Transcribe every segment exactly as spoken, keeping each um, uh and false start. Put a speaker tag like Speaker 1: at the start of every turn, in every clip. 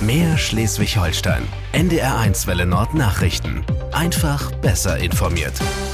Speaker 1: Mehr Schleswig-Holstein. N D R eins Welle Nord Nachrichten. Einfach besser informiert.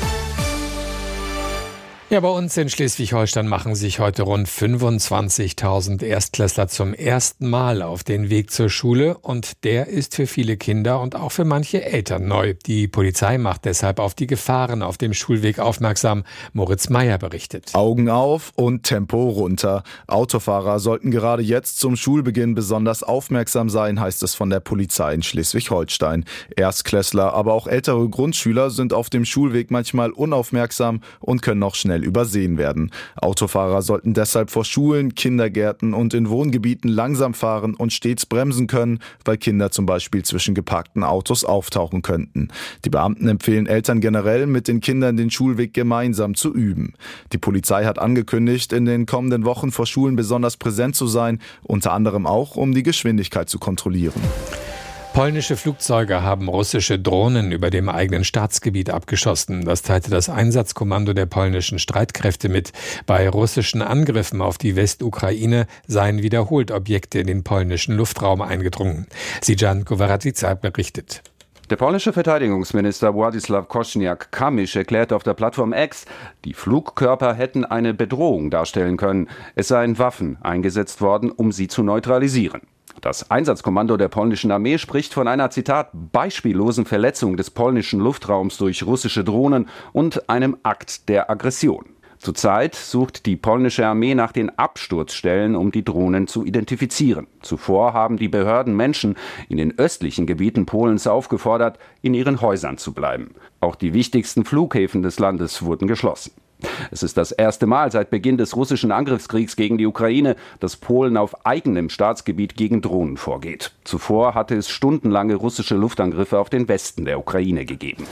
Speaker 2: Ja, bei uns in Schleswig-Holstein machen sich heute rund fünfundzwanzigtausend Erstklässler zum ersten Mal auf den Weg zur Schule. Und der ist für viele Kinder und auch für manche Eltern neu. Die Polizei macht deshalb auf die Gefahren auf dem Schulweg aufmerksam. Moritz Meyer berichtet.
Speaker 3: Augen auf und Tempo runter. Autofahrer sollten gerade jetzt zum Schulbeginn besonders aufmerksam sein, heißt es von der Polizei in Schleswig-Holstein. Erstklässler, aber auch ältere Grundschüler sind auf dem Schulweg manchmal unaufmerksam und können auch schnell übersehen werden. Autofahrer sollten deshalb vor Schulen, Kindergärten und in Wohngebieten langsam fahren und stets bremsen können, weil Kinder zum Beispiel zwischen geparkten Autos auftauchen könnten. Die Beamten empfehlen Eltern generell, mit den Kindern den Schulweg gemeinsam zu üben. Die Polizei hat angekündigt, in den kommenden Wochen vor Schulen besonders präsent zu sein, unter anderem auch, um die Geschwindigkeit zu kontrollieren.
Speaker 2: Polnische Flugzeuge haben russische Drohnen über dem eigenen Staatsgebiet abgeschossen. Das teilte das Einsatzkommando der polnischen Streitkräfte mit. Bei russischen Angriffen auf die Westukraine seien wiederholt Objekte in den polnischen Luftraum eingedrungen. Sijan Kowaratica berichtet.
Speaker 4: Der polnische Verteidigungsminister Władysław Kosiniak-Kamysz erklärte auf der Plattform X, die Flugkörper hätten eine Bedrohung darstellen können. Es seien Waffen eingesetzt worden, um sie zu neutralisieren. Das Einsatzkommando der polnischen Armee spricht von einer, Zitat, beispiellosen Verletzung des polnischen Luftraums durch russische Drohnen und einem Akt der Aggression. Zurzeit sucht die polnische Armee nach den Absturzstellen, um die Drohnen zu identifizieren. Zuvor haben die Behörden Menschen in den östlichen Gebieten Polens aufgefordert, in ihren Häusern zu bleiben. Auch die wichtigsten Flughäfen des Landes wurden geschlossen. Es ist das erste Mal seit Beginn des russischen Angriffskriegs gegen die Ukraine, dass Polen auf eigenem Staatsgebiet gegen Drohnen vorgeht. Zuvor hatte es stundenlange russische Luftangriffe auf den Westen der Ukraine gegeben.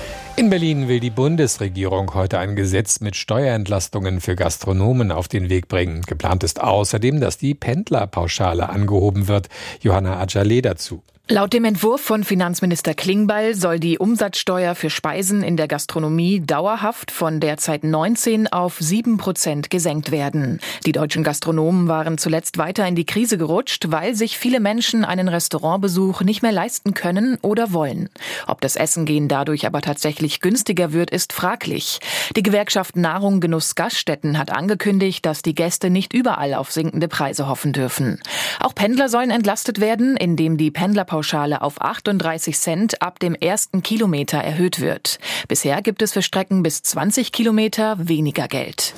Speaker 2: In Berlin will die Bundesregierung heute ein Gesetz mit Steuerentlastungen für Gastronomen auf den Weg bringen. Geplant ist außerdem, dass die Pendlerpauschale angehoben wird. Johanna Adjaleh dazu.
Speaker 5: Laut dem Entwurf von Finanzminister Klingbeil soll die Umsatzsteuer für Speisen in der Gastronomie dauerhaft von derzeit neunzehn auf sieben Prozent gesenkt werden. Die deutschen Gastronomen waren zuletzt weiter in die Krise gerutscht, weil sich viele Menschen einen Restaurantbesuch nicht mehr leisten können oder wollen. Ob das Essengehen dadurch aber tatsächlich günstiger wird, ist fraglich. Die Gewerkschaft Nahrung Genuss Gaststätten hat angekündigt, dass die Gäste nicht überall auf sinkende Preise hoffen dürfen. Auch Pendler sollen entlastet werden, indem die Pendlerpauschale Pauschale auf achtunddreißig Cent ab dem ersten Kilometer erhöht wird. Bisher gibt es für Strecken bis zwanzig Kilometer weniger Geld.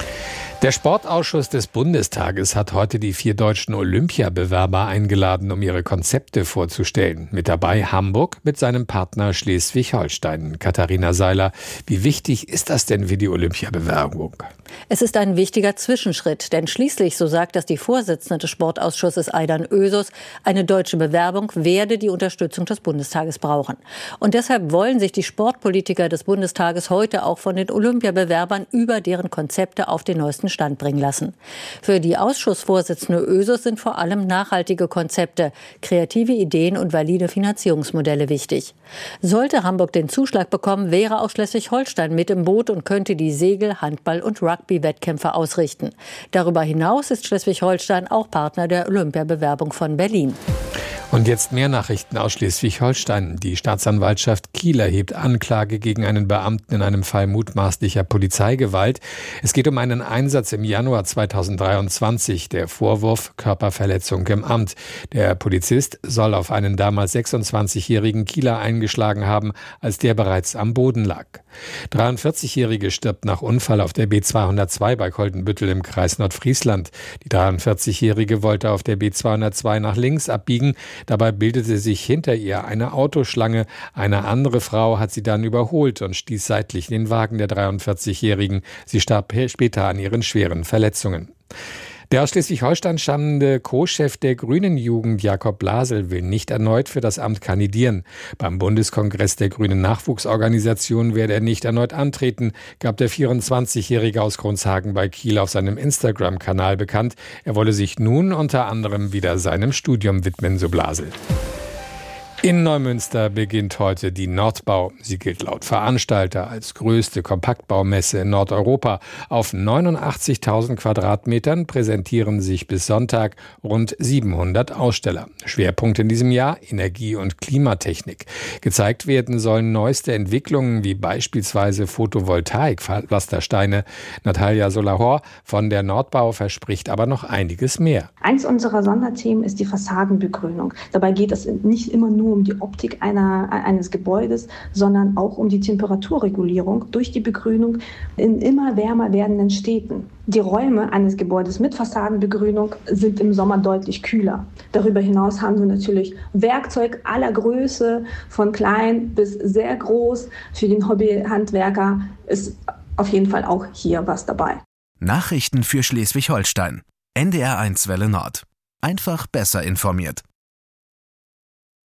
Speaker 2: Der Sportausschuss des Bundestages hat heute die vier deutschen Olympiabewerber eingeladen, um ihre Konzepte vorzustellen. Mit dabei Hamburg mit seinem Partner Schleswig-Holstein. Katharina Seiler, wie wichtig ist das denn für die Olympiabewerbung?
Speaker 6: Es ist ein wichtiger Zwischenschritt, denn schließlich, so sagt das die Vorsitzende des Sportausschusses Aidan Özus, eine deutsche Bewerbung werde die Unterstützung des Bundestages brauchen. Und deshalb wollen sich die Sportpolitiker des Bundestages heute auch von den Olympiabewerbern über deren Konzepte auf den neuesten Stand bringen lassen. Für die Ausschussvorsitzende Özus sind vor allem nachhaltige Konzepte, kreative Ideen und valide Finanzierungsmodelle wichtig. Sollte Hamburg den Zuschlag bekommen, wäre auch Schleswig-Holstein mit im Boot und könnte die Segel-, Handball- und Rugby-Wettkämpfe ausrichten. Darüber hinaus ist Schleswig-Holstein auch Partner der Olympiabewerbung von Berlin.
Speaker 2: Und jetzt mehr Nachrichten aus Schleswig-Holstein. Die Staatsanwaltschaft Kiel erhebt Anklage gegen einen Beamten in einem Fall mutmaßlicher Polizeigewalt. Es geht um einen Einsatz im Januar zweitausenddreiundzwanzig. Der Vorwurf Körperverletzung im Amt. Der Polizist soll auf einen damals sechsundzwanzigjährigen Kieler eingeschlagen haben, als der bereits am Boden lag. dreiundvierzigjährige stirbt nach Unfall auf der B zweihundertzwei bei Koldenbüttel im Kreis Nordfriesland. Die dreiundvierzigjährige wollte auf der B zweihundertzwei nach links abbiegen. Dabei bildete sich hinter ihr eine Autoschlange. Eine andere Frau hat sie dann überholt und stieß seitlich in den Wagen der dreiundvierzigjährigen. Sie starb später an ihren schweren Verletzungen. Der aus Schleswig-Holstein stammende Co-Chef der Grünen Jugend, Jakob Blasel, will nicht erneut für das Amt kandidieren. Beim Bundeskongress der Grünen Nachwuchsorganisation werde er nicht erneut antreten, gab der vierundzwanzigjährige aus Kronshagen bei Kiel auf seinem Instagram-Kanal bekannt. Er wolle sich nun unter anderem wieder seinem Studium widmen, so Blasel. In Neumünster beginnt heute die Nordbau. Sie gilt laut Veranstalter als größte Kompaktbaumesse in Nordeuropa. Auf neunundachtzigtausend Quadratmetern präsentieren sich bis Sonntag rund siebenhundert Aussteller. Schwerpunkt in diesem Jahr Energie- und Klimatechnik. Gezeigt werden sollen neueste Entwicklungen wie beispielsweise Photovoltaik-Pflastersteine. Natalia Solahor von der Nordbau verspricht aber noch einiges mehr.
Speaker 7: Eins unserer Sonderthemen ist die Fassadenbegrünung. Dabei geht es nicht immer nur um die Optik einer, eines Gebäudes, sondern auch um die Temperaturregulierung durch die Begrünung in immer wärmer werdenden Städten. Die Räume eines Gebäudes mit Fassadenbegrünung sind im Sommer deutlich kühler. Darüber hinaus haben wir natürlich Werkzeug aller Größe, von klein bis sehr groß. Für den Hobbyhandwerker ist auf jeden Fall auch hier was dabei.
Speaker 1: Nachrichten für Schleswig-Holstein. N D R eins Welle Nord. Einfach besser informiert.